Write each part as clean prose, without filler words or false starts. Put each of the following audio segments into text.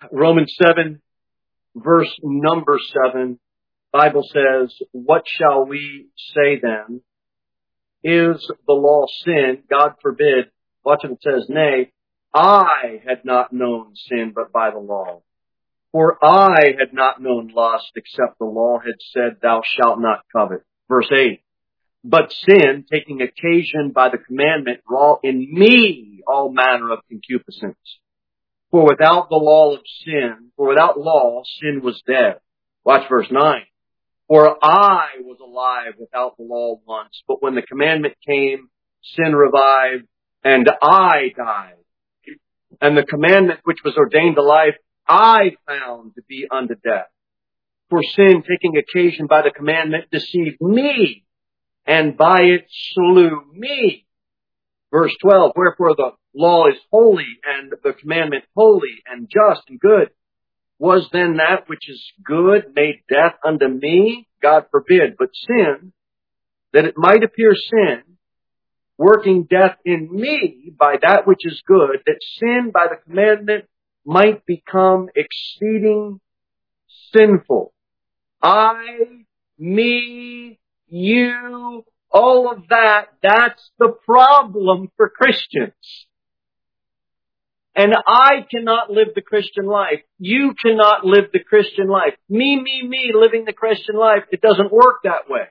Romans 7, verse number 7, Bible says, what shall we say then? Is the law sin? God forbid. Watch what it says. Nay, I had not known sin but by the law. For I had not known lust except the law had said, thou shalt not covet. Verse 8. But sin, taking occasion by the commandment, wrought in me all manner of concupiscence. For without law, sin was dead. Watch verse 9. For I was alive without the law once, but when the commandment came, sin revived, and I died. And the commandment which was ordained to life, I found to be unto death. For sin, taking occasion by the commandment, deceived me, and by it slew me. Verse 12, wherefore the law is holy, and the commandment holy, and just, and good. Was then that which is good made death unto me? God forbid. But sin, that it might appear sin, working death in me by that which is good, that sin by the commandment might become exceeding sinful. I, me, you, all of that, that's the problem for Christians. And I cannot live the Christian life. You cannot live the Christian life. Me, living the Christian life. It doesn't work that way.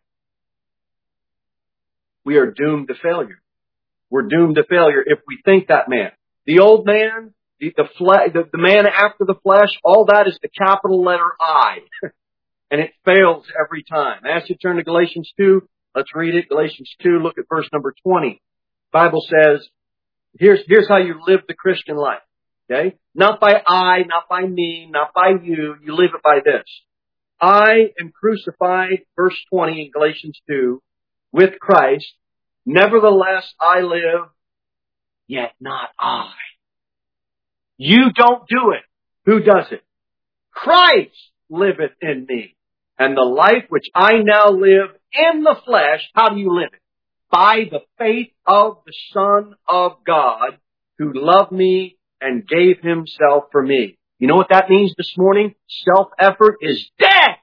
We are doomed to failure. We're doomed to failure if we think that man. The old man, the man after the flesh, all that is the capital letter I. And it fails every time. I ask you to turn to Galatians 2. Let's read it. Galatians 2, look at verse number 20. Bible says, here's how you live the Christian life. Okay? Not by I, not by me, not by you. You live it by this. I am crucified, verse 20 in Galatians 2, with Christ. Nevertheless, I live, yet not I. You don't do it. Who does it? Christ liveth in me. And the life which I now live in the flesh, how do you live it? By the faith of the Son of God, who loved me and gave himself for me. You know what that means this morning? Self-effort is dead.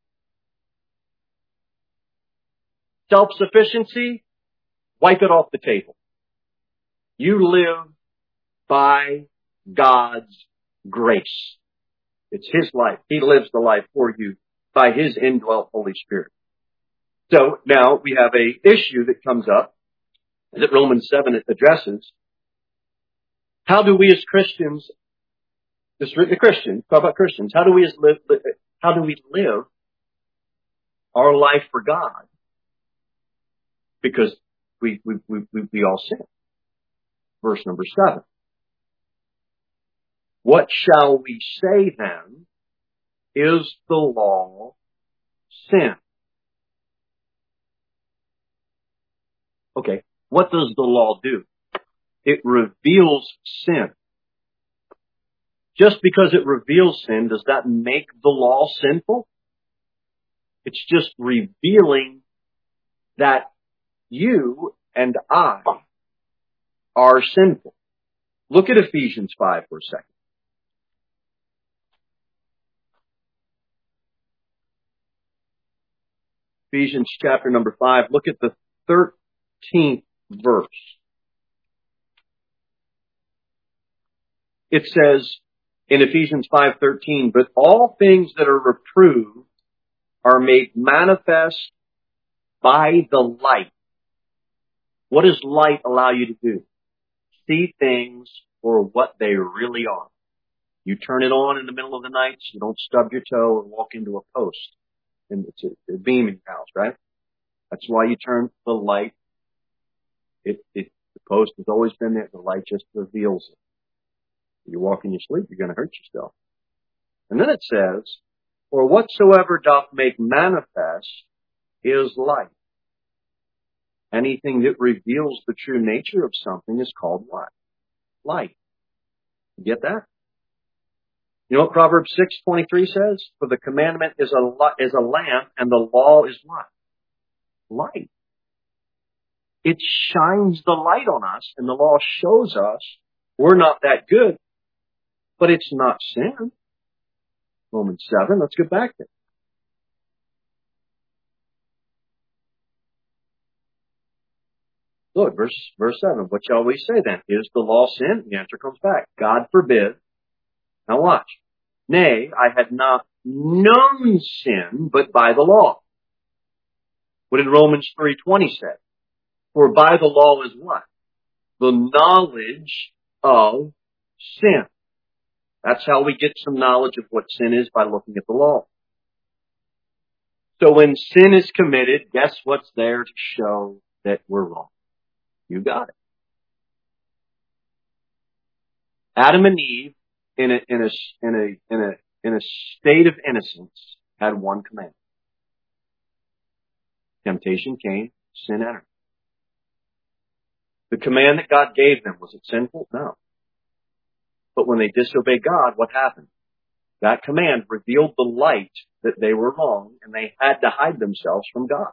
Self-sufficiency, wipe it off the table. You live by God's grace. It's His life. He lives the life for you by His indwelt Holy Spirit. So now we have a issue that comes up that Romans 7 addresses. How do we as Christians, this is written to Christians, talk about Christians, how do we live our life for God? Because we all sin. Verse number 7. What shall we say then? Is the law sin? Okay, what does the law do? It reveals sin. Just because it reveals sin, does that make the law sinful? It's just revealing that you and I are sinful. Look at Ephesians 5 for a second. Ephesians chapter number 5, look at the 13th verse. It says in Ephesians 5:13, but all things that are reproved are made manifest by the light. What does light allow you to do? See things for what they really are. You turn it on in the middle of the night, so you don't stub your toe and walk into a post. And it's a beam in your house, right? That's why you turn the light. The post has always been there. The light just reveals it. You walk in your sleep, you're going to hurt yourself. And then it says, for whatsoever doth make manifest is light. Anything that reveals the true nature of something is called what? Light. You get that? You know what Proverbs 6:23 says? For the commandment is a lamp, and the law is what? Light. It shines the light on us, and the law shows us we're not that good, but it's not sin. Romans 7, let's get back there. Look, verse 7. What shall we say then? Is the law sin? The answer comes back. God forbid. Now watch. Nay, I had not known sin, but by the law. What did Romans 3:20 say? For by the law is what? The knowledge of sin. That's how we get some knowledge of what sin is, by looking at the law. So when sin is committed, guess what's there to show that we're wrong? You got it. Adam and Eve, in a state of innocence, had one command. Temptation came, sin entered. The command that God gave them, was it sinful? No. But when they disobeyed God, what happened? That command revealed the light that they were wrong, and they had to hide themselves from God.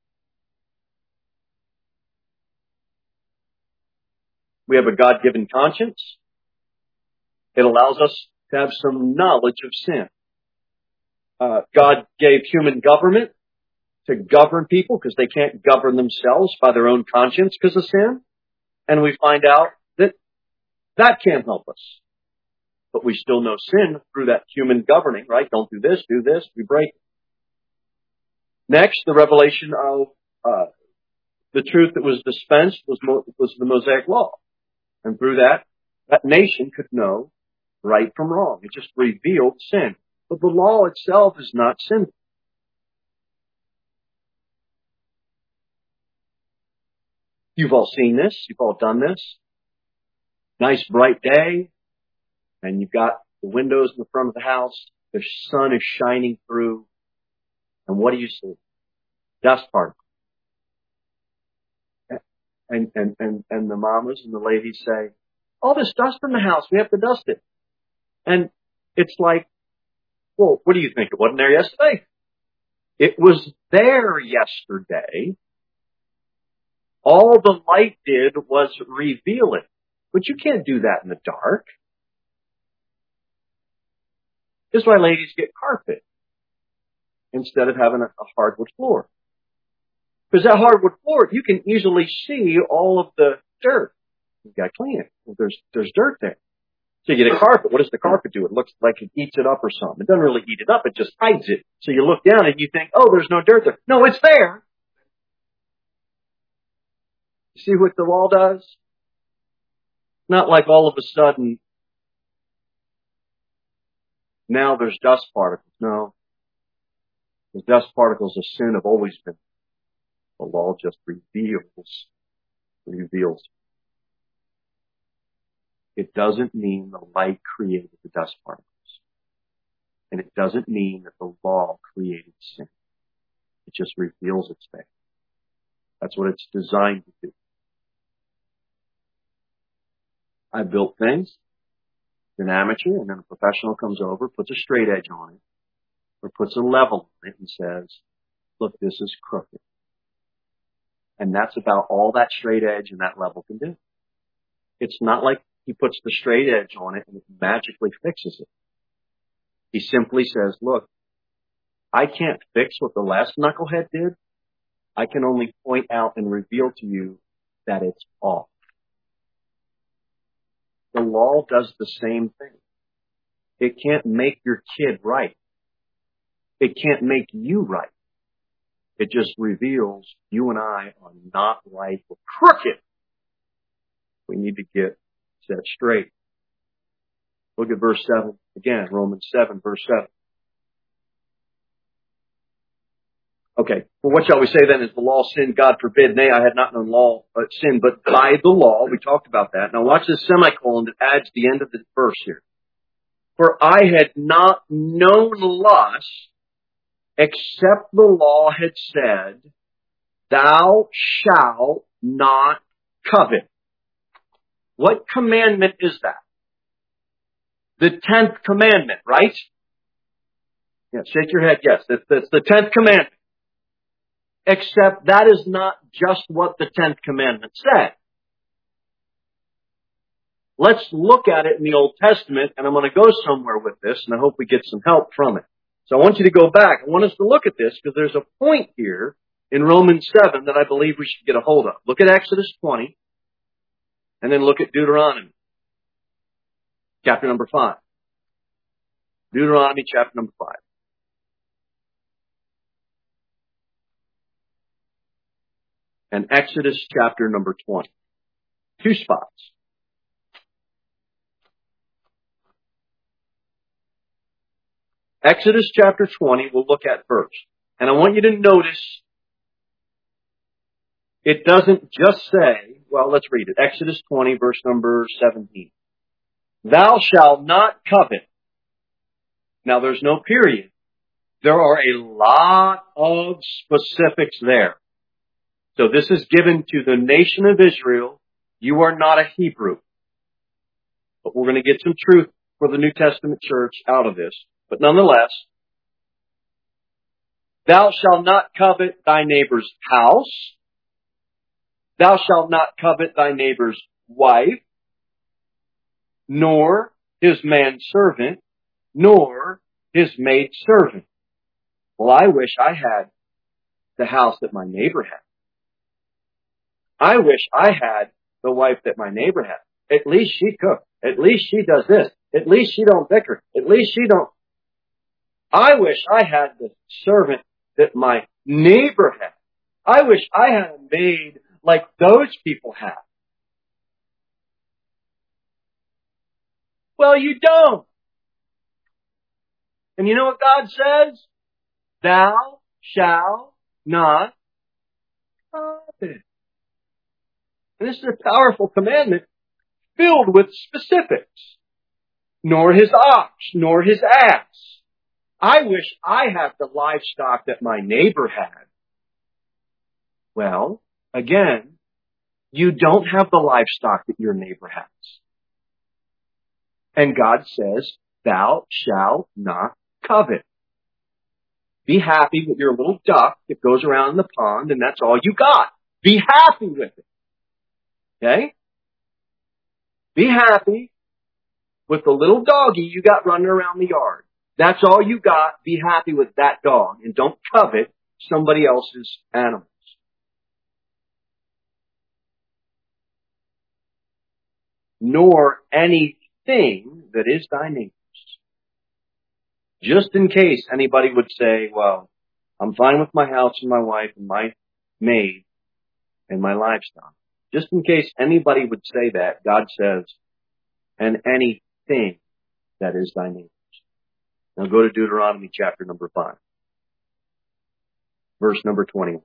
We have a God-given conscience. It allows us to have some knowledge of sin. God gave human government to govern people because they can't govern themselves by their own conscience because of sin. And we find out that that can't help us. But we still know sin through that human governing, right? Don't do this, we break it. Next, the revelation of the truth that was dispensed was the Mosaic law. And through that nation could know right from wrong. It just revealed sin. But the law itself is not sinful. You've all seen this. You've all done this. Nice bright day. And you've got the windows in the front of the house. The sun is shining through. And what do you see? Dust particles. And the mamas and the ladies say, all this dust in the house, we have to dust it. And it's like, well, what do you think? It wasn't there yesterday. It was there yesterday. All the light did was reveal it. But you can't do that in the dark. This is why ladies get carpet instead of having a hardwood floor. Because that hardwood floor, you can easily see all of the dirt. You've got to clean it. Well, there's dirt there. So you get a carpet. What does the carpet do? It looks like it eats it up or something. It doesn't really eat it up. It just hides it. So you look down and you think, oh, there's no dirt there. No, it's there. You see what the wall does? Not like all of a sudden, now there's dust particles. No. The dust particles of sin have always been. The law just reveals. It doesn't mean the light created the dust particles. And it doesn't mean that the law created sin. It just reveals its thing. That's what it's designed to do. I built things. An amateur and then a professional comes over, puts a straight edge on it, or puts a level on it and says, look, this is crooked. And that's about all that straight edge and that level can do. It's not like he puts the straight edge on it and it magically fixes it. He simply says, look, I can't fix what the last knucklehead did. I can only point out and reveal to you that it's off. The law does the same thing. It can't make your kid right. It can't make you right. It just reveals you and I are not right. We're crooked. We need to get set straight. Look at verse 7 again, Romans 7, verse 7. Okay, well, what shall we say then? Is the law sin? God forbid. Nay, I had not known law sin, but by the law. We talked about that. Now watch this semicolon that adds the end of the verse here. For I had not known lust, except the law had said, thou shalt not covet. What commandment is that? The 10th commandment, right? Yeah, shake your head. Yes, that's the 10th commandment. Except that is not just what the 10th commandment said. Let's look at it in the Old Testament, and I'm going to go somewhere with this, and I hope we get some help from it. So I want you to go back. I want us to look at this because there's a point here in Romans 7 that I believe we should get a hold of. Look at Exodus 20, and then look at Deuteronomy, chapter number 5. Deuteronomy, chapter number 5. And Exodus, chapter number 20. 2 spots. Exodus chapter 20 we'll look at first. And I want you to notice it doesn't just say, well, let's read it. Exodus 20, verse number 17. Thou shalt not covet. Now there's no period. There are a lot of specifics there. So this is given to the nation of Israel. You are not a Hebrew. But we're going to get some truth for the New Testament church out of this. But nonetheless, thou shalt not covet thy neighbor's house. Thou shalt not covet thy neighbor's wife, nor his manservant, nor his maidservant. Well, I wish I had the house that my neighbor had. I wish I had the wife that my neighbor had. At least she cooks. At least she does this. At least she don't bicker. At least she don't. I wish I had the servant that my neighbor had. I wish I had a maid like those people have. Well, you don't. And you know what God says? Thou shalt not covet. And this is a powerful commandment filled with specifics. Nor his ox, nor his ass. I wish I had the livestock that my neighbor had. Well, again, you don't have the livestock that your neighbor has. And God says, thou shalt not covet. Be happy with your little duck that goes around in the pond, and that's all you got. Be happy with it. Okay? Be happy with the little doggy you got running around the yard. That's all you got. Be happy with that dog, and don't covet somebody else's animals. Nor anything that is thy neighbor's. Just in case anybody would say, well, I'm fine with my house and my wife and my maid and my livestock. Just in case anybody would say that, God says, and anything that is thy neighbor's. Now go to Deuteronomy chapter number 5. Verse number 21.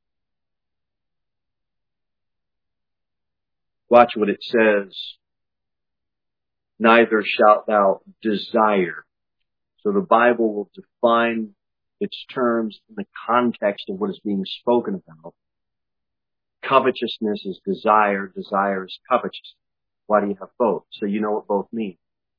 Watch what it says. Neither shalt thou desire. So the Bible will define its terms in the context of what is being spoken about. Covetousness is desire. Desire is covetousness. Why do you have both? So you know what both mean.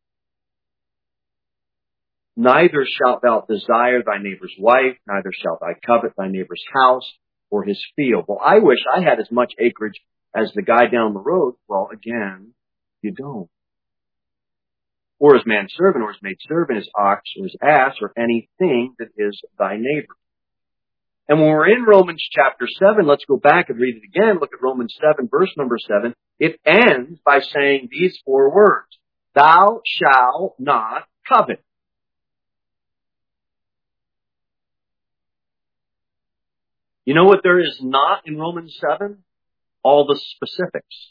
Neither shalt thou desire thy neighbor's wife, neither shalt thou covet thy neighbor's house or his field. Well, I wish I had as much acreage as the guy down the road. Well, again, you don't. Or his manservant, or his maidservant, his ox, or his ass, or anything that is thy neighbor. And when we're in Romans chapter 7, let's go back and read it again. Look at Romans 7, verse number 7. It ends by saying these 4 words. Thou shalt not covet. You know what there is not in Romans 7? All the specifics.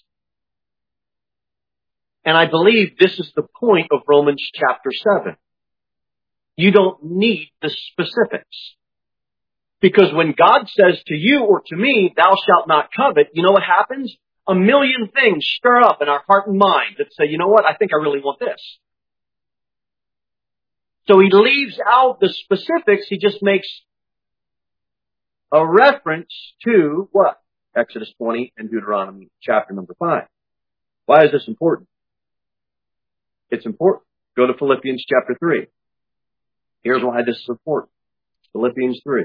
And I believe this is the point of Romans chapter 7. You don't need the specifics. Because when God says to you or to me, thou shalt not covet, you know what happens? A million things stir up in our heart and mind that say, you know what? I think I really want this. So he leaves out the specifics. He just makes a reference to what? Exodus 20 and Deuteronomy chapter number 5. Why is this important? It's important. Go to Philippians chapter 3. Here's why this is important. Philippians 3.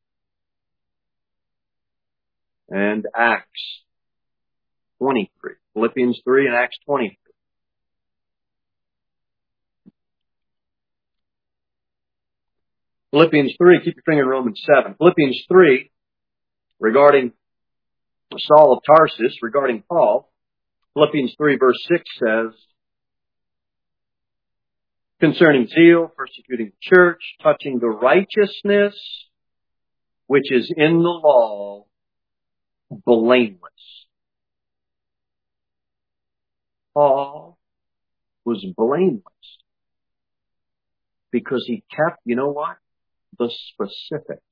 And Acts 23. Philippians 3 and Acts 20. Philippians 3, keep your finger in Romans 7. Philippians 3, regarding Saul of Tarsus, regarding Paul. Philippians 3 verse 6 says, concerning zeal, persecuting the church, touching the righteousness which is in the law, blameless. Paul was blameless because he kept, you know what? The specifics.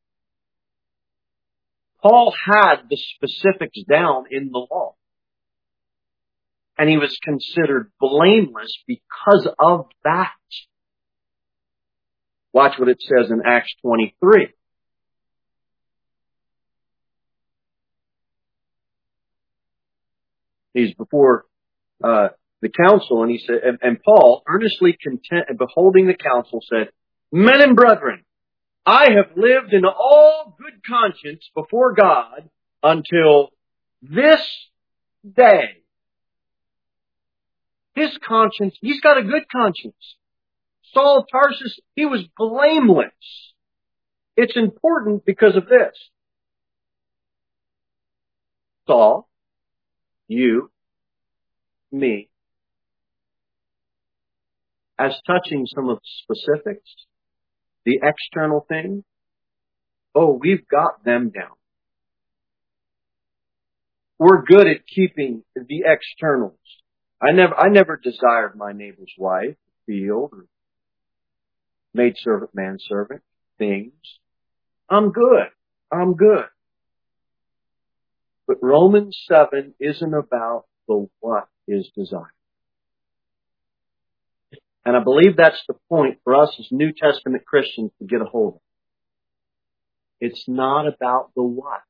Paul had the specifics down in the law. And he was considered blameless because of that. Watch what it says in Acts 23. He's before the council, and he said, and Paul, earnestly content and beholding the council, said, men and brethren, I have lived in all good conscience before God until this day. His conscience, he's got a good conscience. Saul of Tarsus, he was blameless. It's important because of this. Saul, you, me, as touching some of the specifics, the external things, oh, we've got them down. We're good at keeping the externals. I never desired my neighbor's wife, field, or maidservant, manservant, things. I'm good. But Romans 7 isn't about the what is desired. And I believe that's the point for us as New Testament Christians to get a hold of. It's not about the what's.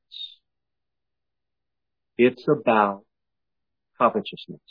It's about covetousness.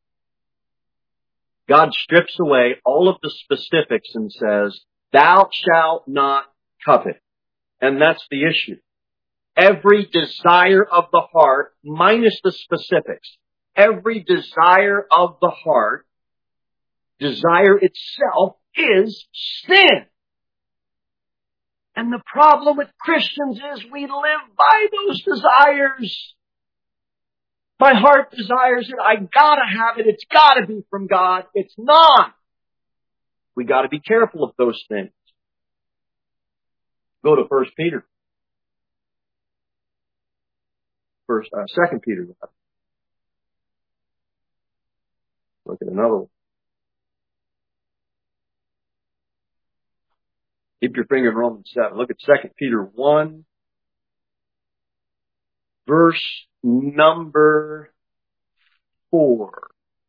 God strips away all of the specifics and says, thou shalt not covet. And that's the issue. Every desire of the heart, minus the specifics, every desire of the heart, desire itself is sin. And the problem with Christians is we live by those desires. My heart desires it. I gotta have it. It's gotta be from God. It's not. We gotta be careful of those things. Go to 1 Peter. 2 Peter. Look at another one. Keep your finger in Romans 7. Look at 2 Peter 1, verse number 4.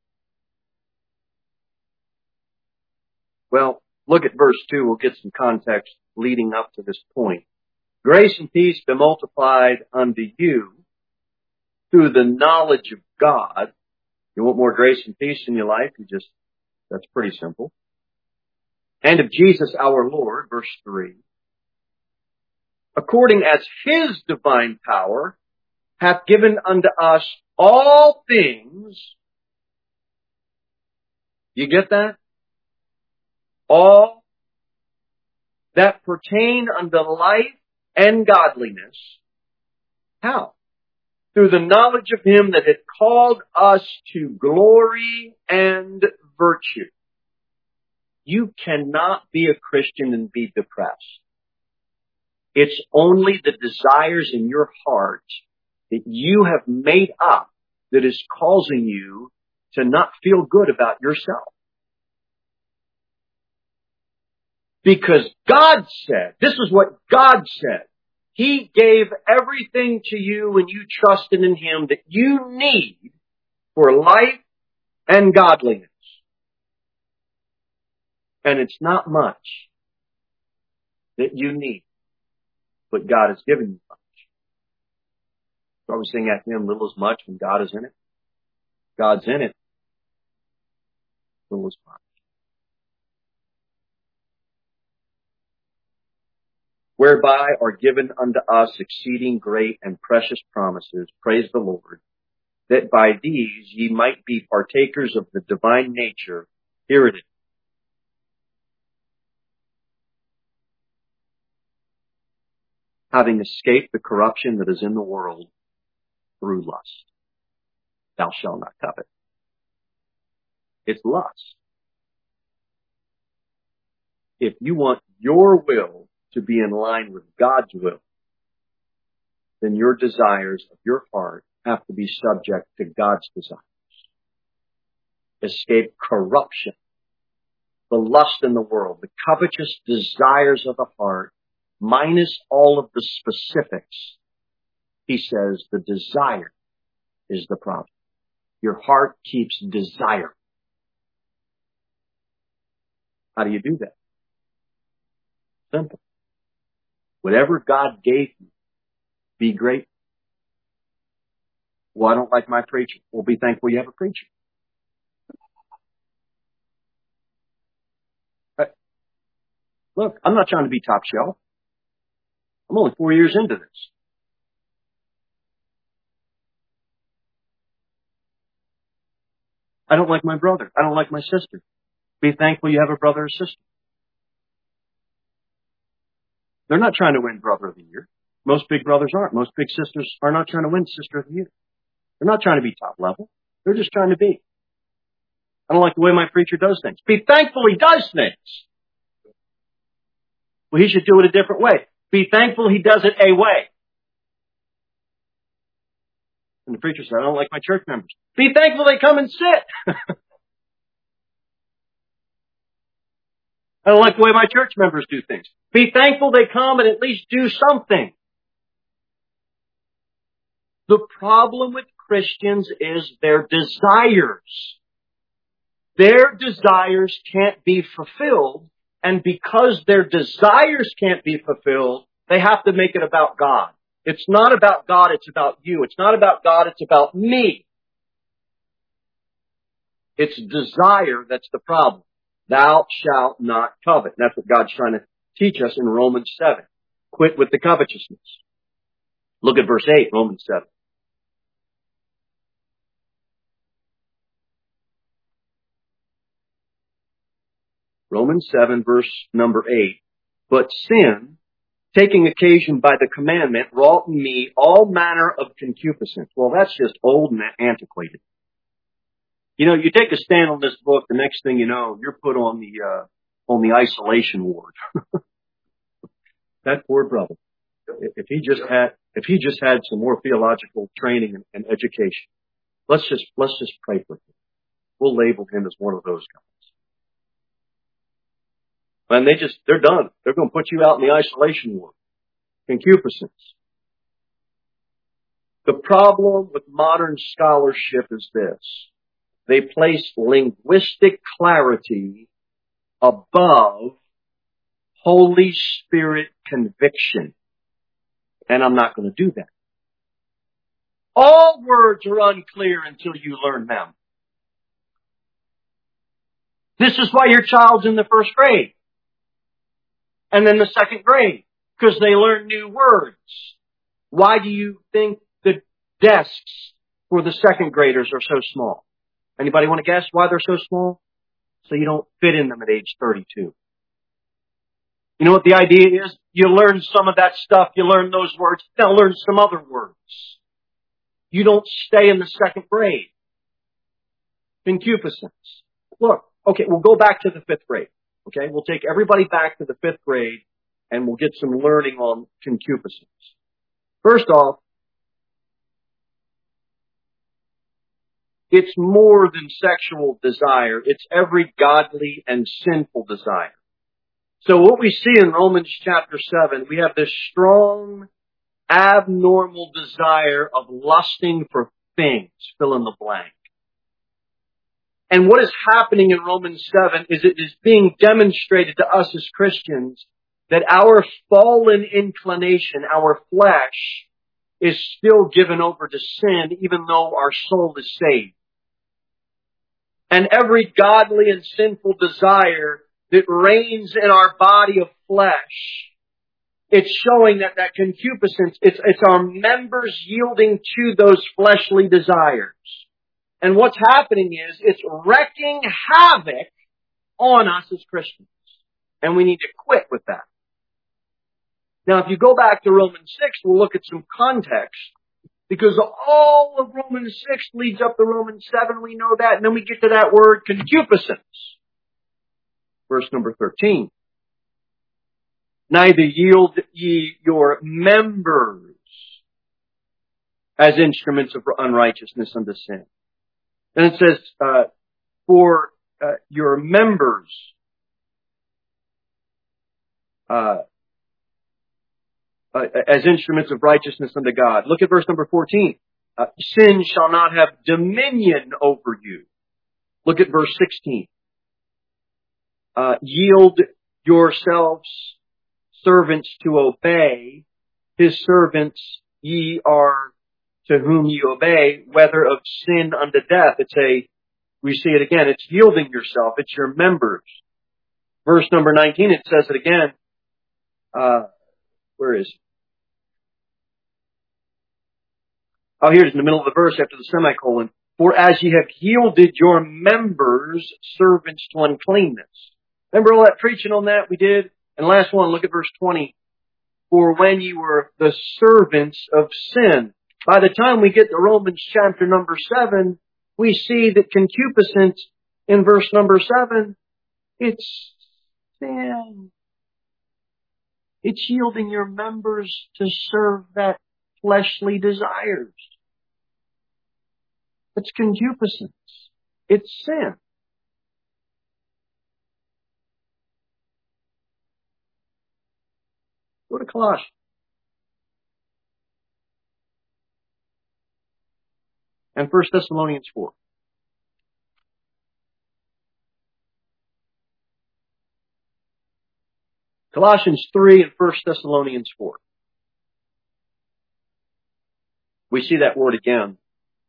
Well, look at verse 2. We'll get some context leading up to this point. Grace and peace be multiplied unto you through the knowledge of God. You want more grace and peace in your life? That's pretty simple. And of Jesus our Lord, verse 3. According as his divine power hath given unto us all things. You get that? All that pertain unto life and godliness. How? Through the knowledge of him that had called us to glory and virtue. You cannot be a Christian and be depressed. It's only the desires in your heart that you have made up that is causing you to not feel good about yourself. Because God said, this is what God said. He gave everything to you when you trusted in him that you need for life and godliness. And it's not much that you need, but God has given you much. So we sing at him, little as much when God is in it. God's in it, little as much. Whereby are given unto us exceeding great and precious promises. Praise the Lord. that by these ye might be partakers of the divine nature. Here it is. Having escaped the corruption that is in the world through lust. Thou shalt not covet. It's lust. If you want your will to be in line with God's will, then your desires of your heart have to be subject to God's desires. Escape corruption, the lust in the world, the covetous desires of the heart, minus all of the specifics. He says the desire is the problem. Your heart keeps desiring. How do you do that? Simple. Whatever God gave you, be grateful. Well, I don't like my preacher. Well, be thankful you have a preacher. Look, I'm not trying to be top shelf. I'm only 4 years into this. I don't like my brother. I don't like my sister. Be thankful you have a brother or sister. They're not trying to win Brother of the Year. Most big brothers aren't. Most big sisters are not trying to win Sister of the Year. They're not trying to be top level. They're just trying to be. I don't like the way my preacher does things. Be thankful he does things. Well, he should do it a different way. Be thankful he does it a way. And the preacher said, I don't like my church members. Be thankful they come and sit. I don't like the way my church members do things. Be thankful they come and at least do something. The problem with Christians is their desires. Their desires can't be fulfilled, and because their desires can't be fulfilled, they have to make it about God. It's not about God, it's about you. It's not about God, it's about me. It's desire that's the problem. Thou shalt not covet. And that's what God's trying to teach us in Romans 7. Quit with the covetousness. Look at verse 8, Romans 7. Romans 7, verse number 8. But sin, taking occasion by the commandment, wrought in me all manner of concupiscence. Well, that's just old and antiquated. You know, you take a stand on this book, the next thing you know, you're put on the isolation ward. That poor brother. If he just had some more theological training and education, let's just pray for him. We'll label him as one of those guys. And they're done. They're going to put you out in the isolation ward. Concupiscence. The problem with modern scholarship is this. They place linguistic clarity above Holy Spirit conviction. And I'm not going to do that. All words are unclear until you learn them. This is why your child's in the first grade. And then the second grade. Because they learn new words. Why do you think the desks for the second graders are so small? Anybody want to guess why they're so small? So you don't fit in them at age 32. You know what the idea is? You learn some of that stuff, you learn those words, now learn some other words. You don't stay in the second grade. Concupiscence. Look, okay, we'll go back to the 5th grade. Okay, we'll take everybody back to the 5th grade and we'll get some learning on concupiscence. First off, it's more than sexual desire. It's every godly and sinful desire. So what we see in Romans chapter 7, we have this strong, abnormal desire of lusting for things. Fill in the blank. And what is happening in Romans 7 is it is being demonstrated to us as Christians that our fallen inclination, our flesh, is still given over to sin even though our soul is saved. And every godly and sinful desire that reigns in our body of flesh It's showing that concupiscence, it's our members yielding to those fleshly desires. And what's happening is it's wreaking havoc on us as Christians. And we need to quit with that. Now, if you go back to Romans 6, we'll look at some context. Because all of Romans 6 leads up to Romans 7, we know that. And then we get to that word concupiscence. Verse number 13. Neither yield ye your members as instruments of unrighteousness unto sin. And it says, for your members, as instruments of righteousness unto God. Look at verse number 14. Sin shall not have dominion over you. Look at verse 16. Yield yourselves servants to obey. His servants ye are to whom ye obey, whether of sin unto death. We see it again. It's yielding yourself. It's your members. Verse number 19, it says it again. Where is it? Oh, here's in the middle of the verse after the semicolon. For as ye have yielded your members servants to uncleanness. Remember all that preaching on that we did? And last one, look at verse 20. For when you were the servants of sin. By the time we get to Romans chapter number 7, we see that concupiscence in verse number 7, it's sin. It's yielding your members to serve that fleshly desires. It's concupiscence. It's sin. Go to Colossians. And 1 Thessalonians 4. Colossians 3 and 1 Thessalonians 4. We see that word again.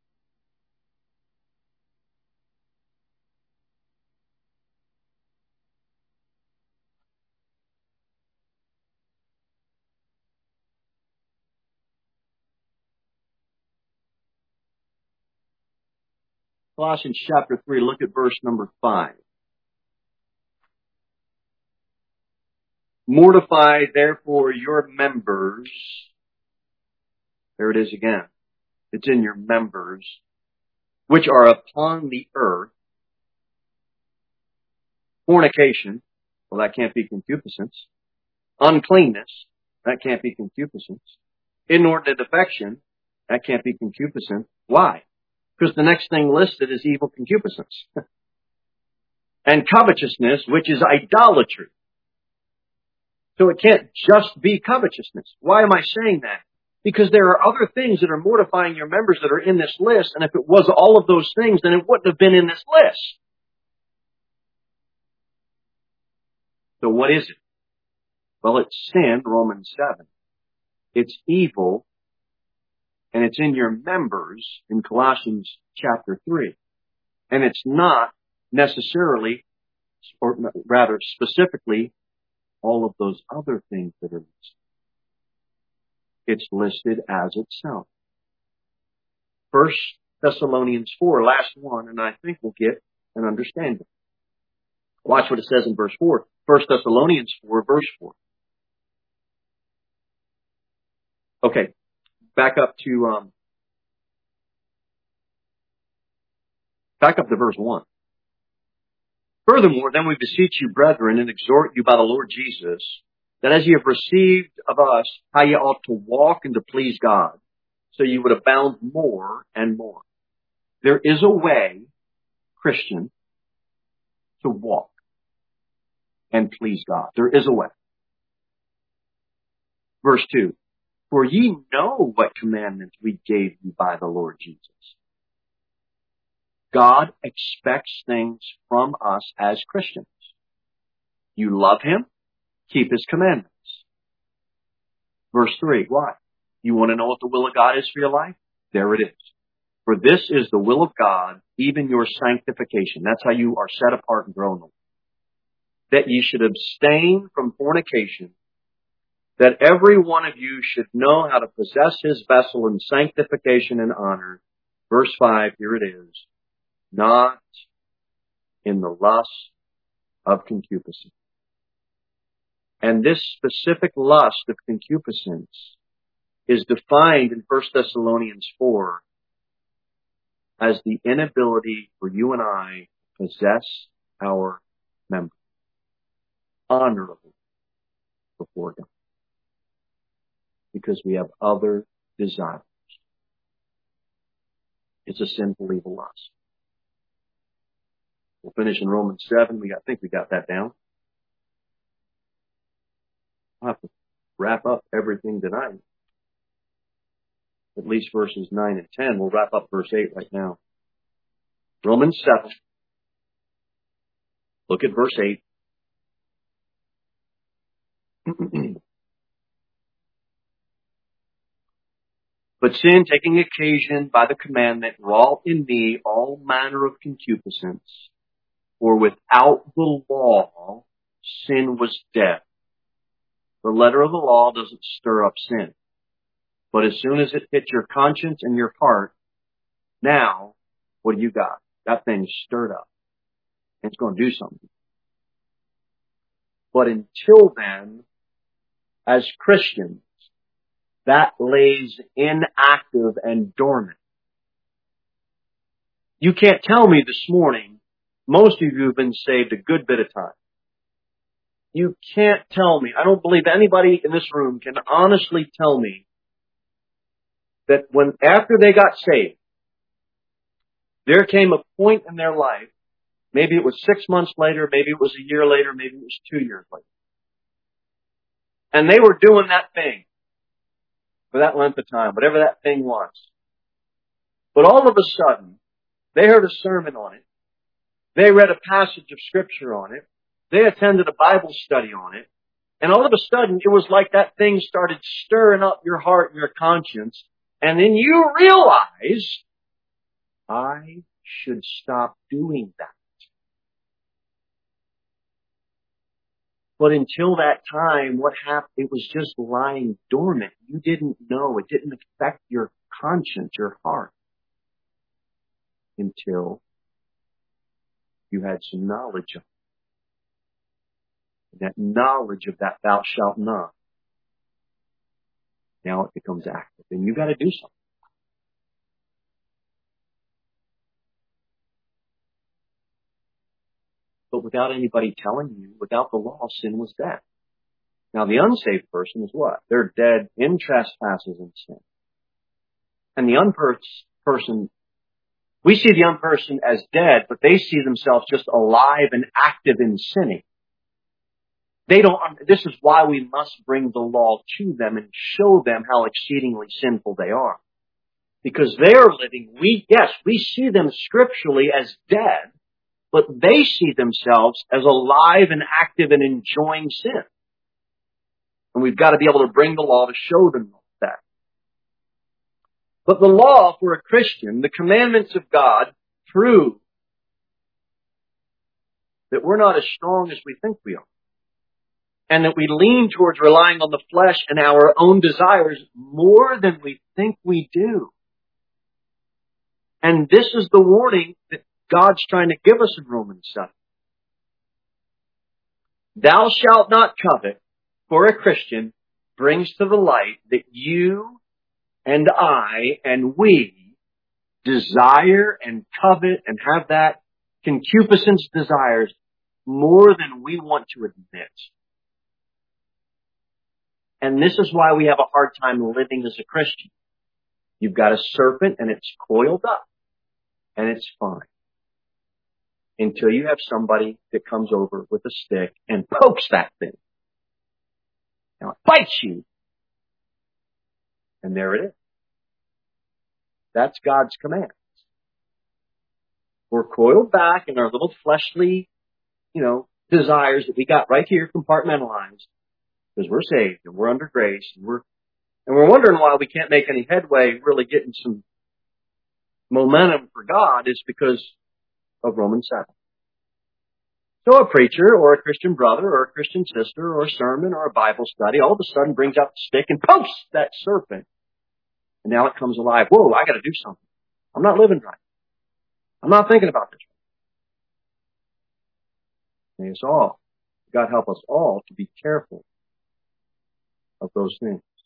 Colossians chapter 3, look at verse number 5. Mortify therefore your members. There it is again. It's in your members, which are upon the earth. Fornication. Well, that can't be concupiscence. Uncleanness. That can't be concupiscence. Inordinate affection. That can't be concupiscence. Why? Because the next thing listed is evil concupiscence. And covetousness, which is idolatry. So it can't just be covetousness. Why am I saying that? Because there are other things that are mortifying your members that are in this list, and if it was all of those things, then it wouldn't have been in this list. So what is it? Well, it's sin, Romans 7. It's evil, and it's in your members in Colossians chapter 3. And it's not necessarily, or rather specifically, all of those other things that are listed. It's listed as itself. 1 Thessalonians 4, last one, and I think we'll get an understanding. Watch what it says in verse 4. 1 Thessalonians 4, verse 4. Okay, back up to verse 1. Furthermore, then we beseech you, brethren, and exhort you by the Lord Jesus, that as you have received of us how you ought to walk and to please God, so you would abound more and more. There is a way, Christian, to walk and please God. There is a way. Verse 2. For ye know what commandments we gave you by the Lord Jesus. God expects things from us as Christians. You love Him, keep His commandments. Verse 3, why? You want to know what the will of God is for your life? There it is. For this is the will of God, even your sanctification. That's how you are set apart and grown. That ye should abstain from fornication, that every one of you should know how to possess his vessel in sanctification and honor. Verse 5, here it is. Not in the lust of concupiscence. And this specific lust of concupiscence is defined in 1 Thessalonians 4 as the inability for you and I to possess our members honorably before God, because we have other desires. It's a sinful, evil lust. We'll finish in Romans 7. I think we got that down. I'll have to wrap up everything tonight. At least verses 9 and 10. We'll wrap up verse 8 right now. Romans 7. Look at verse 8. But sin, taking occasion by the commandment, wrought in me all manner of concupiscence. For without the law, sin was death. The letter of the law doesn't stir up sin. But as soon as it hits your conscience and your heart, now, what do you got? That thing's stirred up. And it's going to do something. But until then, as Christians, that lays inactive and dormant. You can't tell me this morning, most of you have been saved a good bit of time. You can't tell me, I don't believe anybody in this room can honestly tell me that when after they got saved, there came a point in their life, maybe it was 6 months later, maybe it was a year later, maybe it was 2 years later. And they were doing that thing for that length of time, whatever that thing was. But all of a sudden, they heard a sermon on it. They read a passage of scripture on it. They attended a Bible study on it. And all of a sudden, it was like that thing started stirring up your heart and your conscience. And then you realize, I should stop doing that. But until that time, what happened? It was just lying dormant. You didn't know. It didn't affect your conscience, your heart, until you had some knowledge of it. And that knowledge of that thou shalt not, now it becomes active. And you got to do something. But without anybody telling you, without the law, sin was death. Now the unsaved person is what? They're dead in trespasses and sin. And the person, we see the unperson as dead, but they see themselves just alive and active in sinning. This is why we must bring the law to them and show them how exceedingly sinful they are. Because they're living, we see them scripturally as dead, but they see themselves as alive and active and enjoying sin. And we've got to be able to bring the law to show them that. But the law for a Christian, the commandments of God, prove that we're not as strong as we think we are. And that we lean towards relying on the flesh and our own desires more than we think we do. And this is the warning that God's trying to give us in Romans 7. Thou shalt not covet, for a Christian, brings to the light that you and I and we desire and covet and have that concupiscence desires more than we want to admit. And this is why we have a hard time living as a Christian. You've got a serpent and it's coiled up and it's fine. Until you have somebody that comes over with a stick and pokes that thing. Now it bites you. And there it is. That's God's command. We're coiled back in our little fleshly, desires that we got right here compartmentalized. Because we're saved and we're under grace and we're wondering why we can't make any headway really getting some momentum for God is because of Romans 7. So a preacher or a Christian brother or a Christian sister or a sermon or a Bible study all of a sudden brings out the stick and pokes that serpent. And now it comes alive. Whoa, I got to do something. I'm not living right. I'm not thinking about this. May us all, God help us all to be careful of those things.